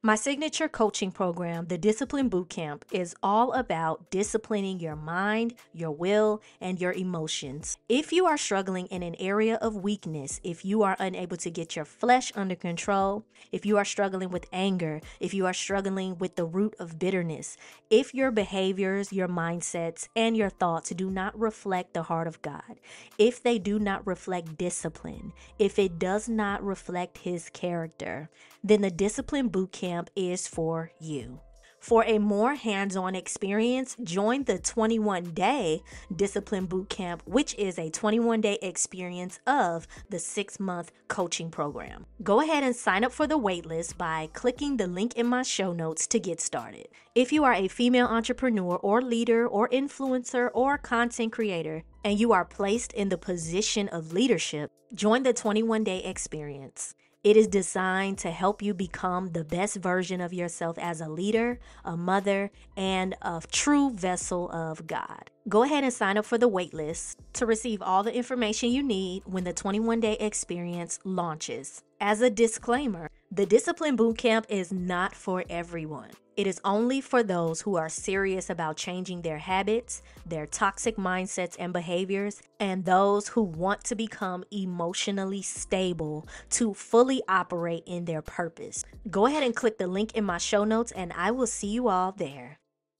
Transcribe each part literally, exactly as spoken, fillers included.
My signature coaching program, the Discipline Bootcamp, is all about disciplining your mind, your will, and your emotions. If you are struggling in an area of weakness, if you are unable to get your flesh under control, if you are struggling with anger, if you are struggling with the root of bitterness, if your behaviors, your mindsets, and your thoughts do not reflect the heart of God, if they do not reflect discipline, if it does not reflect His character, then the Discipline Bootcamp is for you. For a more hands-on experience, join the twenty-one day Discipline Bootcamp, which is a twenty-one day experience of the six-month coaching program. Go ahead and sign up for the waitlist by clicking the link in my show notes to get started. If you are a female entrepreneur or leader or influencer or content creator, and you are placed in the position of leadership, join the twenty-one day experience. It is designed to help you become the best version of yourself as a leader, a mother, and a true vessel of God. Go ahead and sign up for the waitlist to receive all the information you need when the twenty-one day experience launches. As a disclaimer, the Discipline Bootcamp is not for everyone. It is only for those who are serious about changing their habits, their toxic mindsets and behaviors, and those who want to become emotionally stable to fully operate in their purpose. Go ahead and click the link in my show notes, and I will see you all there.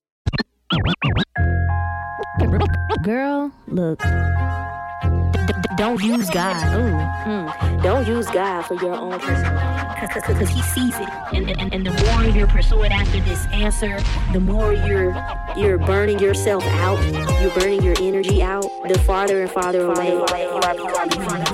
Girl, look. D- d- don't use God. Ooh, mm. Don't use God for your own personal gain. Because He sees it. And, and, and the more you're pursuing after this answer, the more you're you're burning yourself out. You're burning your energy out. The farther and farther away you are becoming.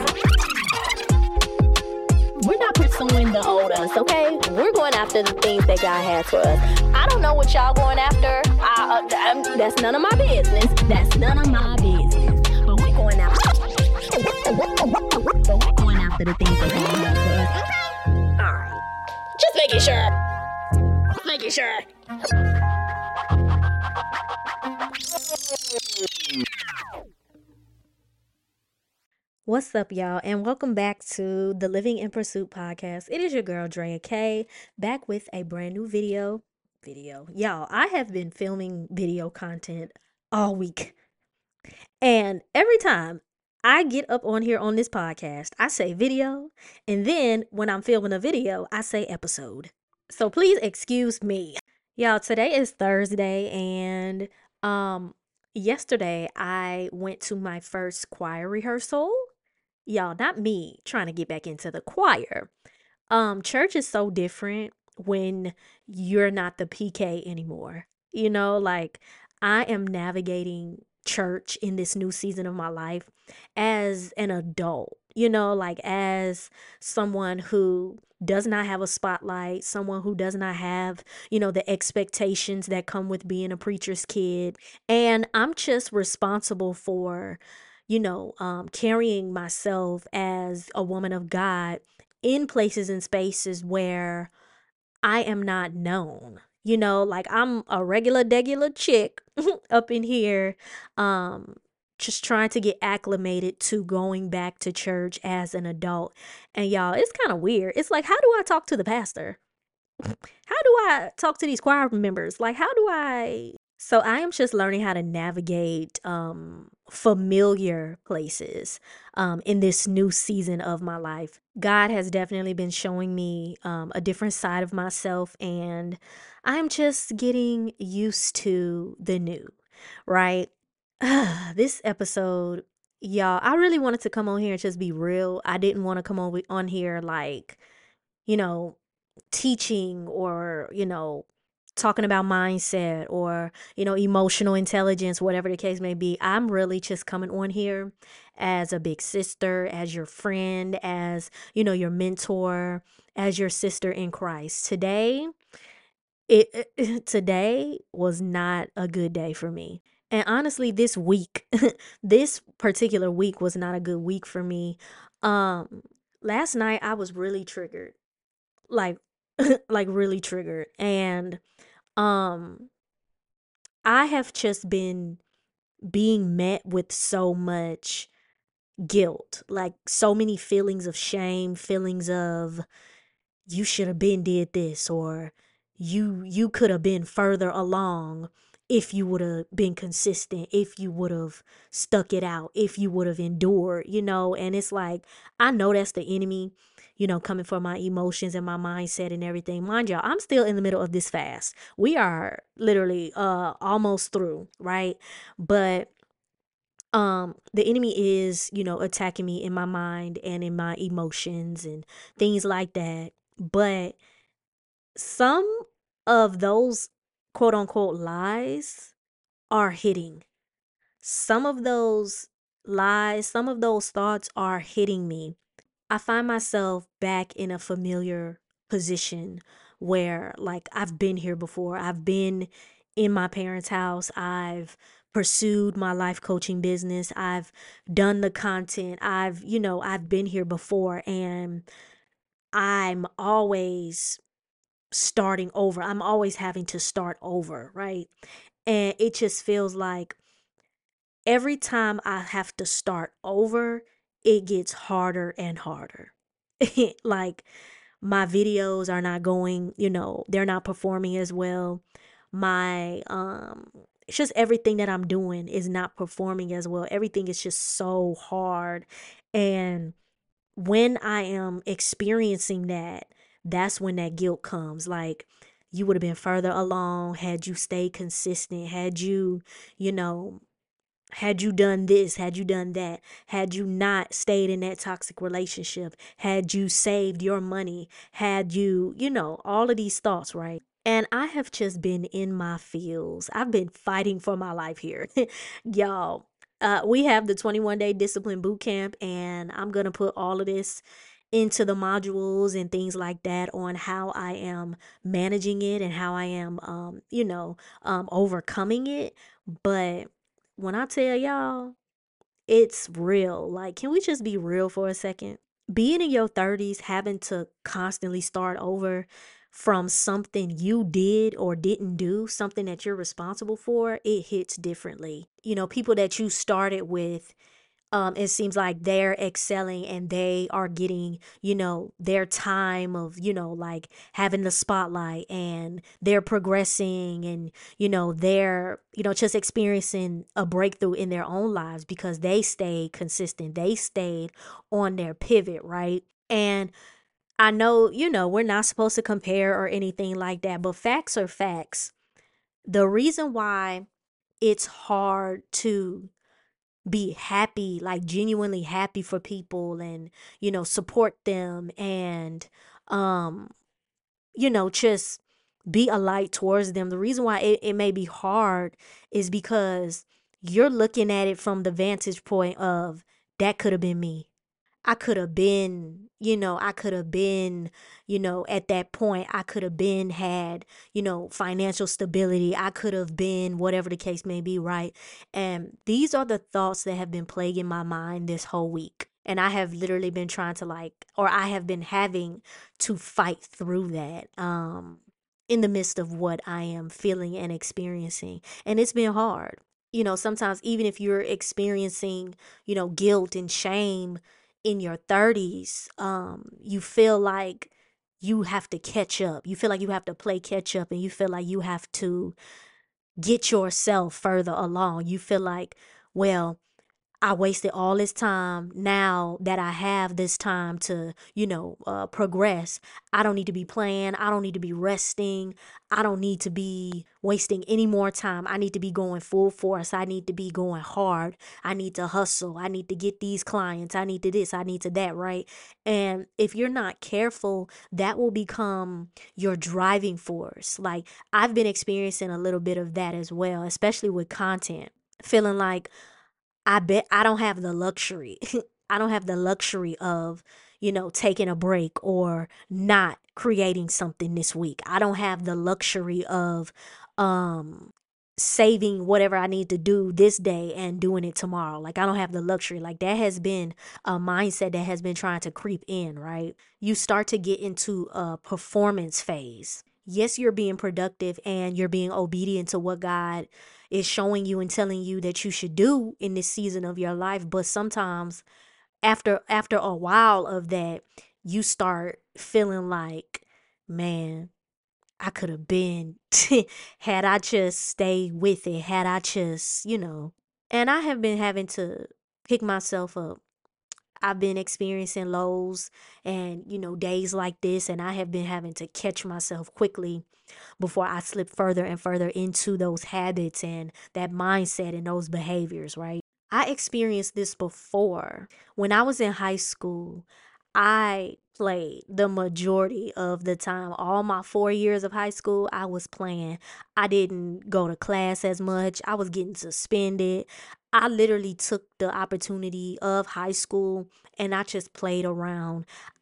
We're not pursuing the old us, okay? We're going after the things that God has for us. I don't know what y'all going after. I, uh, I'm, that's none of my business. That's none of my business. But we're going after. But we're going after the things that God has for us. Okay? All right. Just making sure. Just making sure. What's up, y'all, and welcome back to the Living in Pursuit podcast. It is your girl, Drea K, back with a brand new video. Video. Y'all, I have been filming video content all week. And every time I get up on here on this podcast, I say video, and then when I'm filming a video, I say episode. So please excuse me. Y'all, today is Thursday, and um, yesterday I went to my first choir rehearsal. Y'all, not me trying to get back into the choir. Um, church is so different when you're not the P K anymore. You know, like I am navigating church in this new season of my life as an adult, you know, like as someone who does not have a spotlight, someone who does not have, you know, the expectations that come with being a preacher's kid. And I'm just responsible for, you know, um, carrying myself as a woman of God in places and spaces where I am not known. You know, like I'm a regular, degular chick up in here, um, just trying to get acclimated to going back to church as an adult. And y'all, it's kind of weird. It's like, how do I talk to the pastor? How do I talk to these choir members? Like, how do I? So I am just learning how to navigate um, familiar places um, in this new season of my life. God has definitely been showing me um, a different side of myself, and I'm just getting used to the new, right? This episode, y'all, I really wanted to come on here and just be real. I didn't want to come on, on here like, you know, teaching or, you know, talking about mindset or, you know, emotional intelligence, whatever the case may be. I'm really just coming on here as a big sister, as your friend, as, you know, your mentor, as your sister in Christ. Today, it, it today was not a good day for me. And honestly, this week, this particular week was not a good week for me. Um, last night I was really triggered, like, like really triggered. And um, I have just been being met with so much guilt, like so many feelings of shame, feelings of you should have been did this, or you you could have been further along if you would have been consistent, if you would have stuck it out, if you would have endured, you know. And it's like, I know that's the enemy, you know, coming for my emotions and my mindset and everything. Mind y'all, I'm still in the middle of this fast. We are literally uh almost through, right? But um the enemy is, you know, attacking me in my mind and in my emotions and things like that. But some of those quote unquote lies are hitting. Some of those lies, some of those thoughts are hitting me. I find myself back in a familiar position where, like, I've been here before. I've been in my parents' house. I've pursued my life coaching business. I've done the content. I've, you know, I've been here before, and I'm always starting over. I'm always having to start over, right? And it just feels like every time I have to start over, it gets harder and harder. Like, my videos are not going, you know, they're not performing as well. My um it's just everything that I'm doing is not performing as well. Everything is just so hard. And when I am experiencing that, that's when that guilt comes. Like, you would have been further along had you stayed consistent, had you, you know, had you done this, had you done that, had you not stayed in that toxic relationship, had you saved your money, had you, you know, all of these thoughts, right? And I have just been in my feels. I've been fighting for my life here. Y'all, uh, we have the twenty-one day discipline boot camp, and I'm going to put all of this into the modules and things like that on how I am managing it and how I am, um, you know, um, overcoming it. But when I tell y'all, it's real. Like, can we just be real for a second? Being in your thirties, having to constantly start over from something you did or didn't do, something that you're responsible for, it hits differently. You know, people that you started with, um, it seems like they're excelling and they are getting, you know, their time of, you know, like having the spotlight, and they're progressing, and, you know, they're, you know, just experiencing a breakthrough in their own lives because they stayed consistent. They stayed on their pivot, right? And I know, you know, we're not supposed to compare or anything like that, but facts are facts. The reason why it's hard to be happy, like genuinely happy for people, and, you know, support them, and, um, you know, just be a light towards them. The reason why it, it may be hard is because you're looking at it from the vantage point of, that could have been me. I could have been, you know, I could have been, you know, at that point, I could have been had, you know, financial stability. I could have been whatever the case may be, right? And these are the thoughts that have been plaguing my mind this whole week. And I have literally been trying to, like, or I have been having to fight through that, um, in the midst of what I am feeling and experiencing. And it's been hard. You know, sometimes even if you're experiencing, you know, guilt and shame in your thirties, um, you feel like you have to catch up. You feel like you have to play catch up, and you feel like you have to get yourself further along. You feel like, well, I wasted all this time. Now that I have this time to, you know, uh, progress, I don't need to be playing. I don't need to be resting. I don't need to be wasting any more time. I need to be going full force. I need to be going hard. I need to hustle. I need to get these clients. I need to this. I need to that, right? And if you're not careful, that will become your driving force. Like, I've been experiencing a little bit of that as well, especially with content. Feeling like, I bet I don't have the luxury. I don't have the luxury of, you know, taking a break or not creating something this week. I don't have the luxury of um saving whatever I need to do this day and doing it tomorrow. Like, I don't have the luxury. Like, that has been a mindset that has been trying to creep in, right? You start to get into a performance phase. Yes, you're being productive and you're being obedient to what God is showing you and telling you that you should do in this season of your life. But sometimes after after a while of that, you start feeling like man, I could have been had I just stayed with it, had I just, you know. And I have been having to pick myself up. I've been experiencing lows and, you know, days like this, and I have been having to catch myself quickly before I slip further and further into those habits and that mindset and those behaviors, right? I experienced this before. When I was in high school, I played the majority of the time. All my four years of high school, I was playing. I didn't go to class as much. I was getting suspended. I literally took the opportunity of high school and I just played around.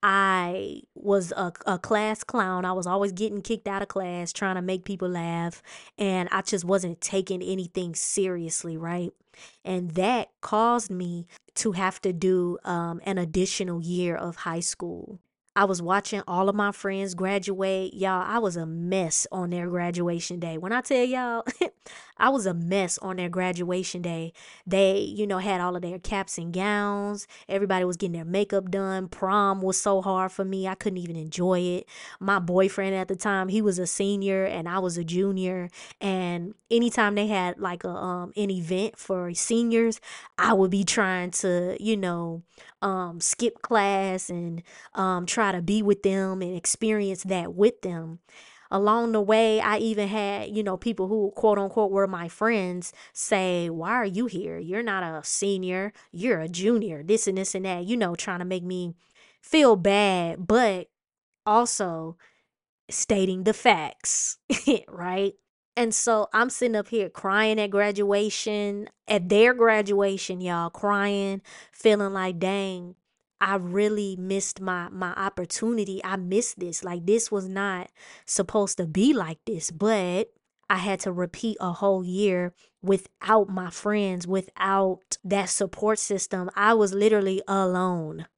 I was a, a class clown. I was always getting kicked out of class, trying to make people laugh, and I just wasn't taking anything seriously, right? And that caused me to have to do um, an additional year of high school. I was watching all of my friends graduate. Y'all, I was a mess on their graduation day. When I tell y'all, I was a mess on their graduation day. They, you know, had all of their caps and gowns. Everybody was getting their makeup done. Prom was so hard for me. I couldn't even enjoy it. My boyfriend at the time, he was a senior and I was a junior. And anytime they had like a um an event for seniors, I would be trying to, you know, um skip class and um try to be with them and experience that with them. Along the way, I even had, you know, people who quote unquote were my friends say, "Why are you here? You're not a senior, you're a junior," this and this and that, you know, trying to make me feel bad, but also stating the facts, right? And so I'm sitting up here crying at graduation, at their graduation, y'all, crying, feeling like, dang, I really missed my my opportunity. I missed this. Like this was not supposed to be like this, but I had to repeat a whole year without my friends, without that support system. I was literally alone.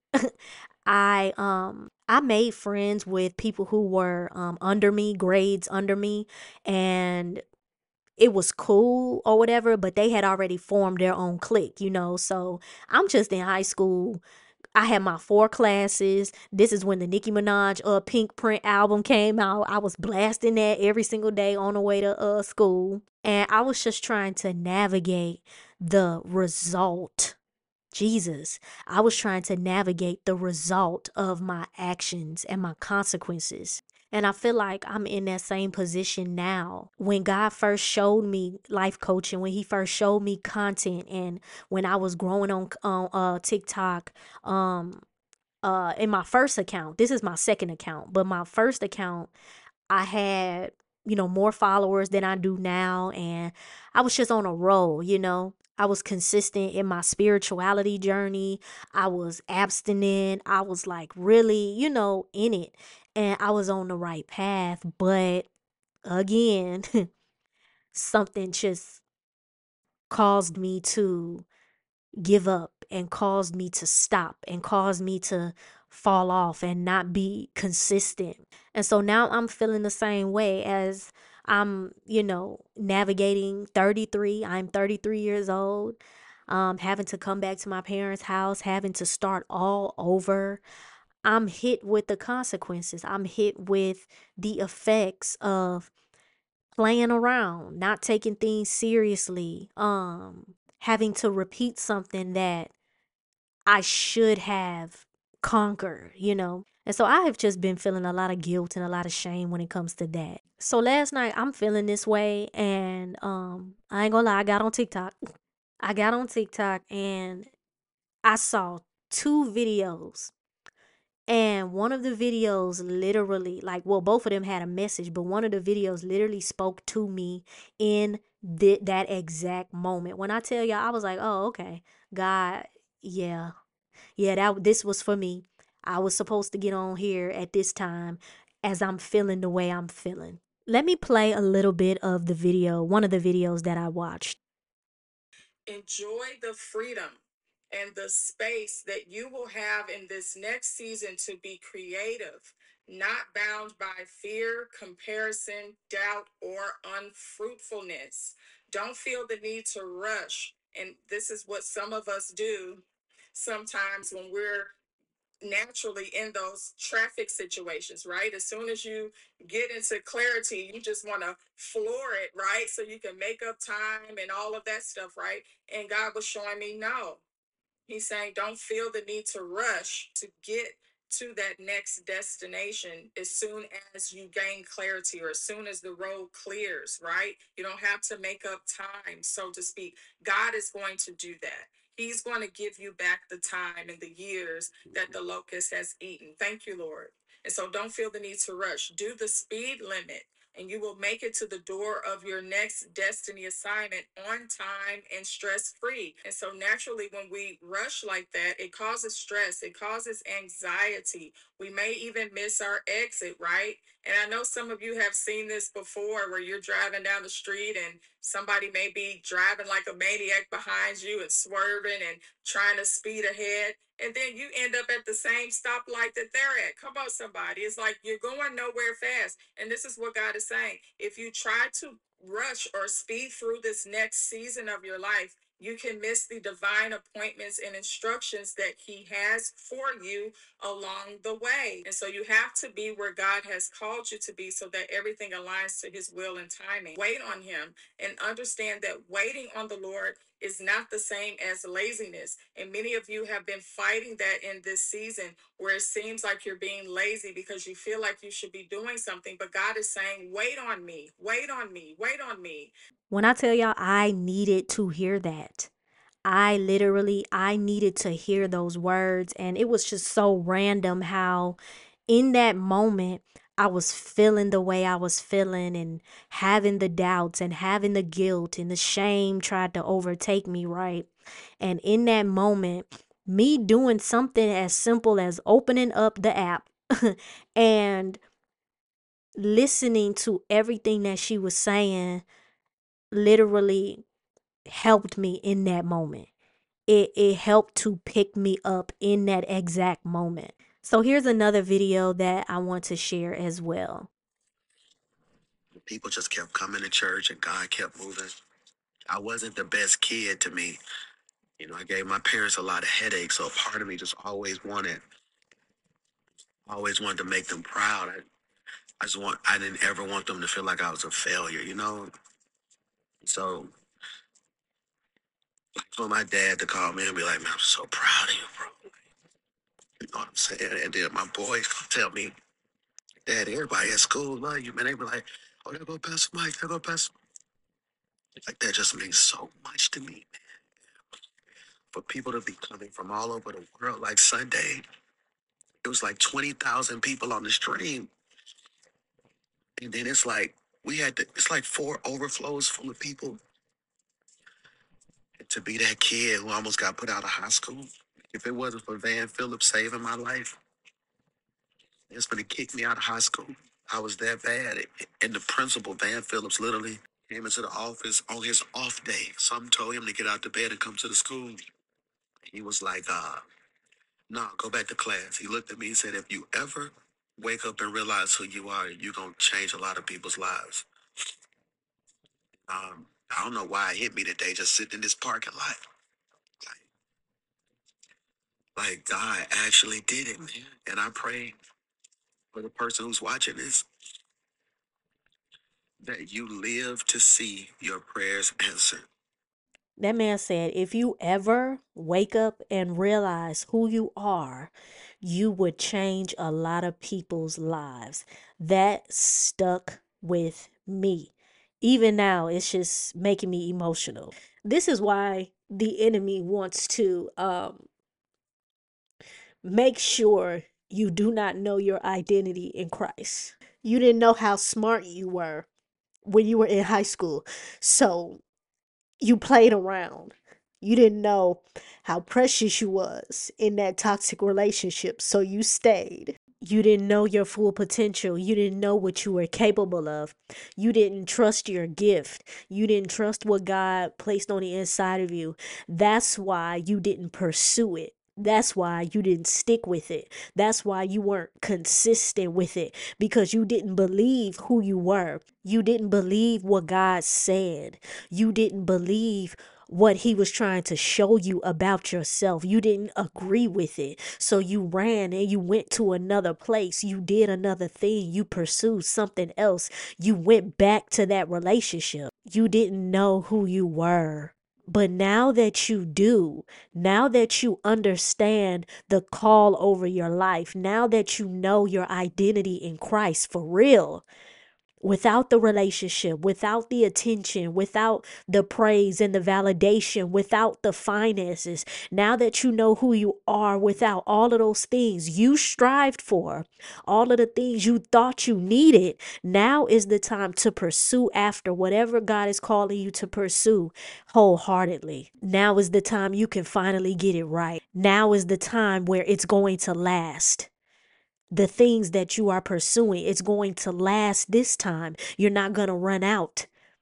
I um I made friends with people who were um under me, grades under me, and it was cool or whatever, but they had already formed their own clique, you know. So I'm just in high school. I had my four classes. This is when the Nicki Minaj uh Pink Print album came out. I was blasting that every single day on the way to uh school. And I was just trying to navigate the result. Jesus, I was trying to navigate the result of my actions and my consequences. And I feel like I'm in that same position now. When God first showed me life coaching, when He first showed me content, and when I was growing on on uh, TikTok, um, uh, in my first account, this is my second account, but my first account, I had, you know, more followers than I do now. And I was just on a roll, you know. I was consistent in my spirituality journey. I was abstinent. I was like really, you know, in it. And I was on the right path. But again, something just caused me to give up and caused me to stop and caused me to fall off and not be consistent. And so now I'm feeling the same way as I'm, you know, navigating thirty-three. I'm thirty-three years old, um, having to come back to my parents' house, having to start all over. I'm hit with the consequences. I'm hit with the effects of playing around, not taking things seriously, um, having to repeat something that I should have conquered, you know? And so I have just been feeling a lot of guilt and a lot of shame when it comes to that. So last night I'm feeling this way and um I ain't gonna lie, I got on TikTok. I got on TikTok and I saw two videos. And one of the videos literally, like, well, both of them had a message, but one of the videos literally spoke to me in th- that exact moment. When I tell y'all, I was like, oh, okay, God, yeah, yeah, that this was for me. I was supposed to get on here at this time as I'm feeling the way I'm feeling. Let me play a little bit of the video, one of the videos that I watched. Enjoy the freedom and the space that you will have in this next season to be creative, not bound by fear, comparison, doubt, or unfruitfulness. Don't feel the need to rush. And this is what some of us do sometimes when we're naturally in those traffic situations, right? As soon as you get into clarity, you just want to floor it, right? So you can make up time and all of that stuff, right? And God was showing me, no, He's saying, don't feel the need to rush to get to that next destination as soon as you gain clarity or as soon as the road clears, right? You don't have to make up time, so to speak. God is going to do that. He's going to give you back the time and the years that the locust has eaten. Thank you, Lord. And so don't feel the need to rush. Do the speed limit and you will make it to the door of your next destiny assignment on time and stress free. And so, naturally, when we rush like that, it causes stress, it causes anxiety. We may even miss our exit, right? And I know some of you have seen this before where you're driving down the street and somebody may be driving like a maniac behind you and swerving and trying to speed ahead. And then you end up at the same stoplight that they're at. Come on, somebody. It's like you're going nowhere fast. And this is what God is saying. If you try to rush or speed through this next season of your life, you can miss the divine appointments and instructions that He has for you along the way. And so you have to be where God has called you to be so that everything aligns to His will and timing. Wait on Him and understand that waiting on the Lord is not the same as laziness. And many of you have been fighting that in this season where it seems like you're being lazy because you feel like you should be doing something. But God is saying, wait on me, wait on me, wait on me. When I tell y'all, I needed to hear that. I literally, I needed to hear those words. And it was just so random how in that moment, I was feeling the way I was feeling and having the doubts and having the guilt and the shame tried to overtake me, right? And in that moment, me doing something as simple as opening up the app and listening to everything that she was saying literally helped me in that moment. It, it helped to pick me up in that exact moment. So here's another video that I want to share as well. People just kept coming to church and God kept moving. I wasn't the best kid to me. You know, I gave my parents a lot of headaches, so a part of me just always wanted, always wanted to make them proud. I, I just want, I didn't ever want them to feel like I was a failure, you know? So, like for my dad to call me and be like, man, I'm so proud of you, bro. You know what I'm saying? And then my boys tell me, Dad, everybody at school love you, man. They be like, oh, there go Pastor Mike, there go Pastor Mike. Like, that just means so much to me. For people to be coming from all over the world, like Sunday, it was like twenty thousand people on the stream. And then it's like, we had to, it's like four overflows full of people. And to be that kid who almost got put out of high school, if it wasn't for Van Phillips saving my life, it's going to kick me out of high school. I was that bad. And the principal, Van Phillips, literally came into the office on his off day. Some told him to get out of bed and come to the school. He was like, uh, no, go back to class. He looked at me and said, if you ever wake up and realize who you are, you're going to change a lot of people's lives. Um, I don't know why it hit me today just sitting in this parking lot. Like, like God actually did it, man. And I pray for the person who's watching this that you live to see your prayers answered. That man said, if you ever wake up and realize who you are, you would change a lot of people's lives. That stuck with me. Even now, it's just making me emotional. This is why the enemy wants to um, make sure you do not know your identity in Christ. You didn't know how smart you were when you were in high school. So you played around. You didn't know how precious you was in that toxic relationship, so you stayed. You didn't know your full potential. You didn't know what you were capable of. You didn't trust your gift. You didn't trust what God placed on the inside of you. That's why you didn't pursue it. That's why you didn't stick with it. That's why you weren't consistent with it, because you didn't believe who you were. You didn't believe what God said. You didn't believe what he was trying to show you about yourself. You didn't agree with it. So you ran and you went to another place. You did another thing. You pursued something else. You went back to that relationship. You didn't know who you were. But now that you do, now that you understand the call over your life, now that you know your identity in Christ for real, without the relationship, without the attention, without the praise and the validation, without the finances, now that you know who you are, without all of those things you strived for, all of the things you thought you needed, now is the time to pursue after whatever God is calling you to pursue wholeheartedly. Now is the time you can finally get it right. Now is the time where it's going to last. The things that you are pursuing, it's going to last this time. You're not going to run out.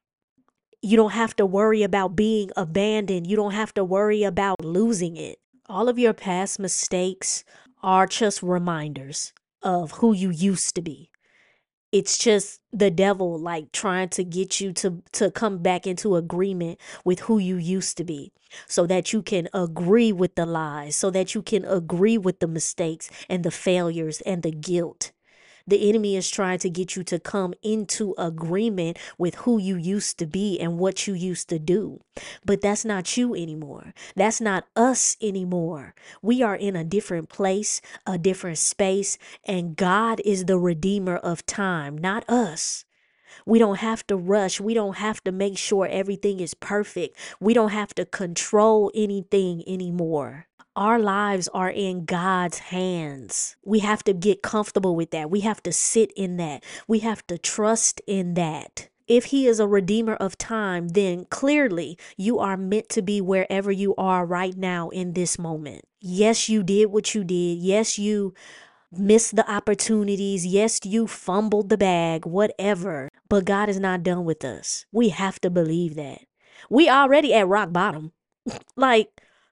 You don't have to worry about being abandoned. You don't have to worry about losing it. All of your past mistakes are just reminders of who you used to be. It's just the devil like trying to get you to, to come back into agreement with who you used to be so that you can agree with the lies, so that you can agree with the mistakes and the failures and the guilt. The enemy is trying to get you to come into agreement with who you used to be and what you used to do. But that's not you anymore. That's not us anymore. We are in a different place, a different space, and God is the redeemer of time, not us. We don't have to rush. We don't have to make sure everything is perfect. We don't have to control anything anymore. Our lives are in God's hands. We have to get comfortable with that. We have to sit in that. We have to trust in that. If he is a redeemer of time, then clearly you are meant to be wherever you are right now in this moment. Yes, you did what you did. Yes, you missed the opportunities. Yes, you fumbled the bag, whatever. But God is not done with us. We have to believe that. We already at rock bottom. Like,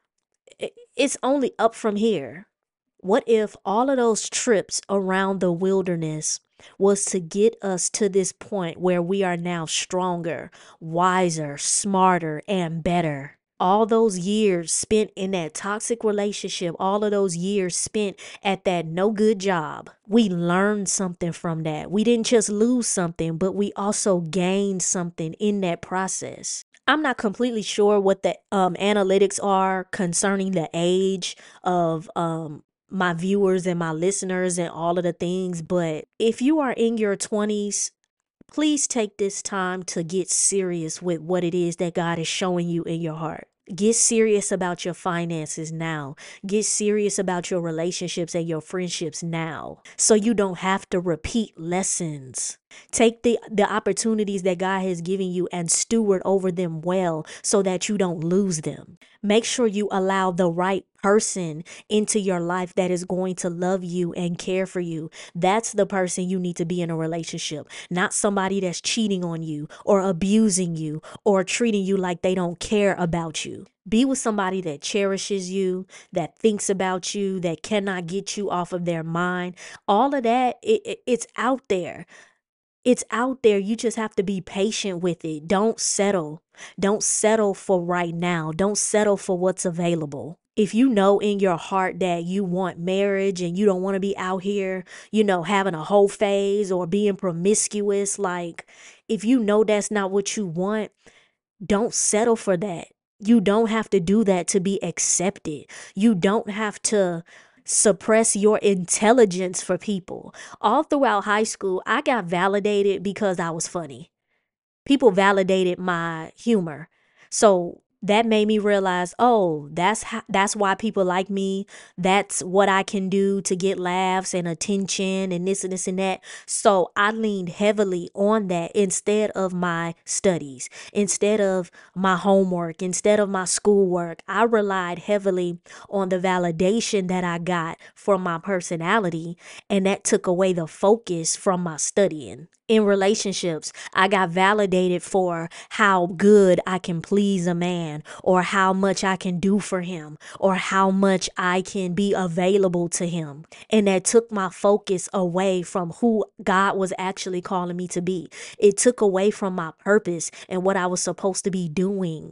it's only up from here. What if all of those trips around the wilderness was to get us to this point where we are now stronger, wiser, smarter, and better? All those years spent in that toxic relationship, all of those years spent at that no good job, we learned something from that. We didn't just lose something, but we also gained something in that process. I'm not completely sure what the um, analytics are concerning the age of um, my viewers and my listeners and all of the things. But if you are in your twenties, please take this time to get serious with what it is that God is showing you in your heart. Get serious about your finances now. Get serious about your relationships and your friendships now, so you don't have to repeat lessons. Take the, the opportunities that God has given you and steward over them well so that you don't lose them. Make sure you allow the right person into your life that is going to love you and care for you. That's the person you need to be in a relationship, not somebody that's cheating on you or abusing you or treating you like they don't care about you. Be with somebody that cherishes you, that thinks about you, that cannot get you off of their mind. All of that, it, it, it's out there. It's out there. You just have to be patient with it. Don't settle. Don't settle for right now. Don't settle for what's available. If you know in your heart that you want marriage and you don't want to be out here, you know, having a whole phase or being promiscuous, like if you know that's not what you want, don't settle for that. You don't have to do that to be accepted. You don't have to suppress your intelligence for people. All throughout high school, I got validated because I was funny. People validated my humor. So that made me realize, oh, that's how, that's why people like me. That's what I can do to get laughs and attention and this and this and that. So I leaned heavily on that instead of my studies, instead of my homework, instead of my schoolwork. I relied heavily on the validation that I got from my personality, and that took away the focus from my studying. In relationships, I got validated for how good I can please a man, or how much I can do for him, or how much I can be available to him. And that took my focus away from who God was actually calling me to be. It took away from my purpose and what I was supposed to be doing.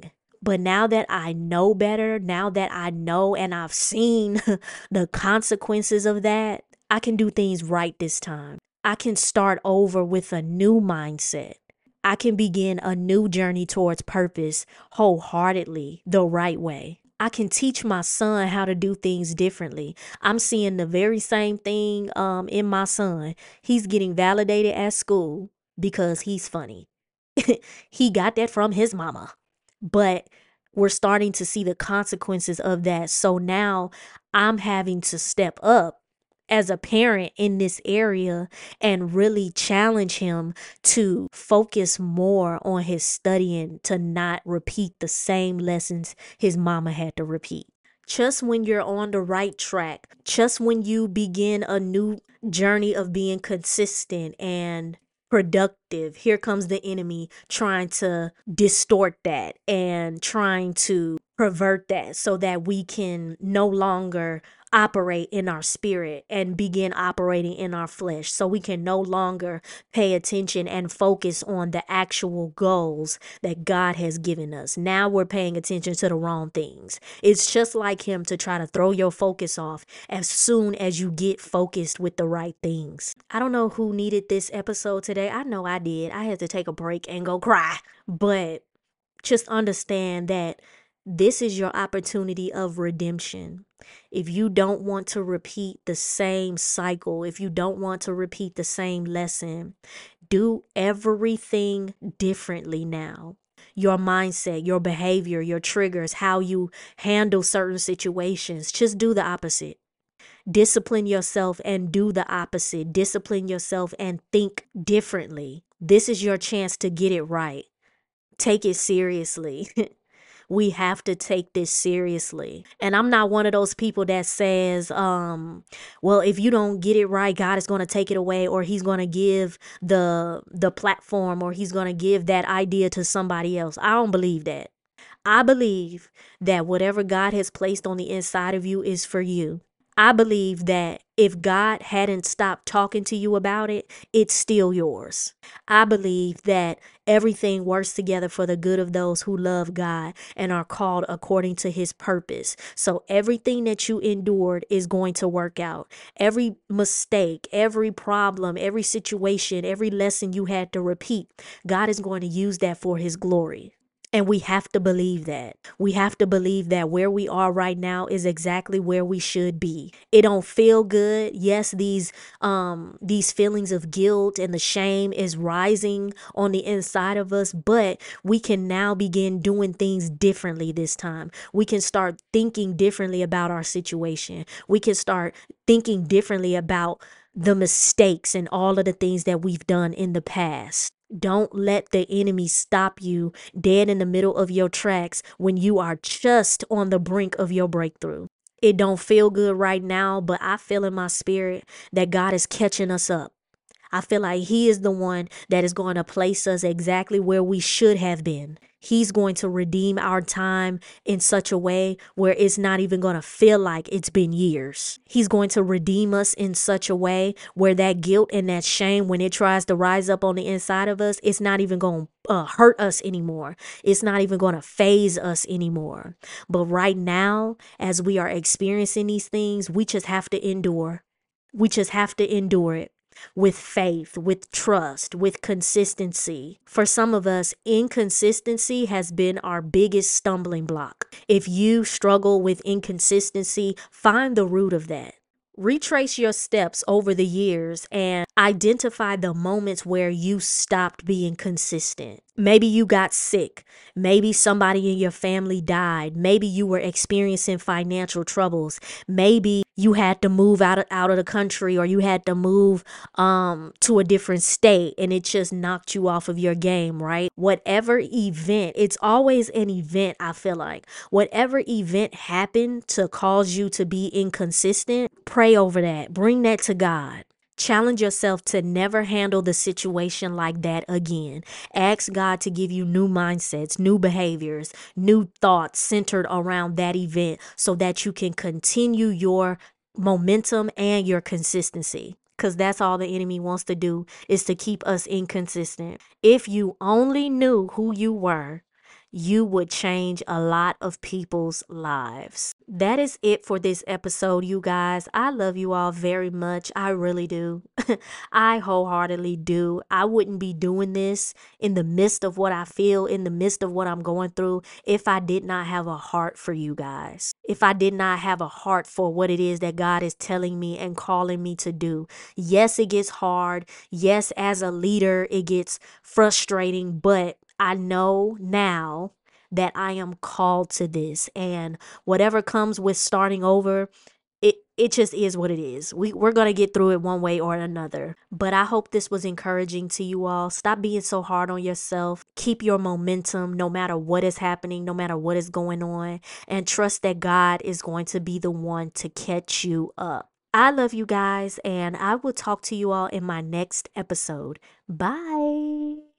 But now that I know better, now that I know and I've seen the consequences of that, I can do things right this time. I can start over with a new mindset. I can begin a new journey towards purpose wholeheartedly, the right way. I can teach my son how to do things differently. I'm seeing the very same thing um, in my son. He's getting validated at school because he's funny. He got that from his mama. But we're starting to see the consequences of that. So now I'm having to step up as a parent in this area and really challenge him to focus more on his studying, to not repeat the same lessons his mama had to repeat. Just when you're on the right track, just when you begin a new journey of being consistent and productive, here comes the enemy trying to distort that and trying to pervert that so that we can no longer operate in our spirit and begin operating in our flesh, so we can no longer pay attention and focus on the actual goals that God has given us. Now we're paying attention to the wrong things. It's just like him to try to throw your focus off as soon as you get focused with the right things. I don't know who needed this episode today. I know I did. I had to take a break and go cry. But just understand that this is your opportunity of redemption. If you don't want to repeat the same cycle, if you don't want to repeat the same lesson, do everything differently now. Your mindset, your behavior, your triggers, how you handle certain situations, just do the opposite. Discipline yourself and do the opposite. Discipline yourself and think differently. This is your chance to get it right. Take it seriously. We have to take this seriously. And I'm not one of those people that says, um, well, if you don't get it right, God is going to take it away, or he's going to give the the platform, or he's going to give that idea to somebody else. I don't believe that. I believe that whatever God has placed on the inside of you is for you. I believe that if God hadn't stopped talking to you about it, it's still yours. I believe that everything works together for the good of those who love God and are called according to his purpose. So everything that you endured is going to work out. Every mistake, every problem, every situation, every lesson you had to repeat, God is going to use that for his glory. And we have to believe that. We have to believe that where we are right now is exactly where we should be. It don't feel good. Yes, these um these feelings of guilt and the shame is rising on the inside of us, but we can now begin doing things differently this time. We can start thinking differently about our situation. We can start thinking differently about the mistakes and all of the things that we've done in the past. Don't let the enemy stop you dead in the middle of your tracks when you are just on the brink of your breakthrough. It don't feel good right now, but I feel in my spirit that God is catching us up. I feel like he is the one that is going to place us exactly where we should have been. He's going to redeem our time in such a way where it's not even going to feel like it's been years. He's going to redeem us in such a way where that guilt and that shame, when it tries to rise up on the inside of us, it's not even going to uh, hurt us anymore. It's not even going to phase us anymore. But right now, as we are experiencing these things, we just have to endure. We just have to endure it. With faith, with trust, with consistency. For some of us, inconsistency has been our biggest stumbling block. If you struggle with inconsistency, find the root of that. Retrace your steps over the years and identify the moments where you stopped being consistent. Maybe you got sick. Maybe somebody in your family died. Maybe you were experiencing financial troubles. Maybe you had to move out of, out of the country, or you had to move um, to a different state, and it just knocked you off of your game, right? Whatever event, it's always an event, I feel like. Whatever event happened to cause you to be inconsistent, pray over that. Bring that to God. Challenge yourself to never handle the situation like that again. Ask God to give you new mindsets, new behaviors, new thoughts centered around that event so that you can continue your momentum and your consistency. Because that's all the enemy wants to do, is to keep us inconsistent. If you only knew who you were, you would change a lot of people's lives. That is it for this episode, you guys. I love you all very much. I really do. I wholeheartedly do. I wouldn't be doing this in the midst of what I feel, in the midst of what I'm going through, if I did not have a heart for you guys. If I did not have a heart for what it is that God is telling me and calling me to do. Yes, it gets hard. Yes, as a leader, it gets frustrating, but I know now that I am called to this, and whatever comes with starting over, it it just is what it is. We, we're going to get through it one way or another. But I hope this was encouraging to you all. Stop being so hard on yourself. Keep your momentum no matter what is happening, no matter what is going on, and trust that God is going to be the one to catch you up. I love you guys, and I will talk to you all in my next episode. Bye.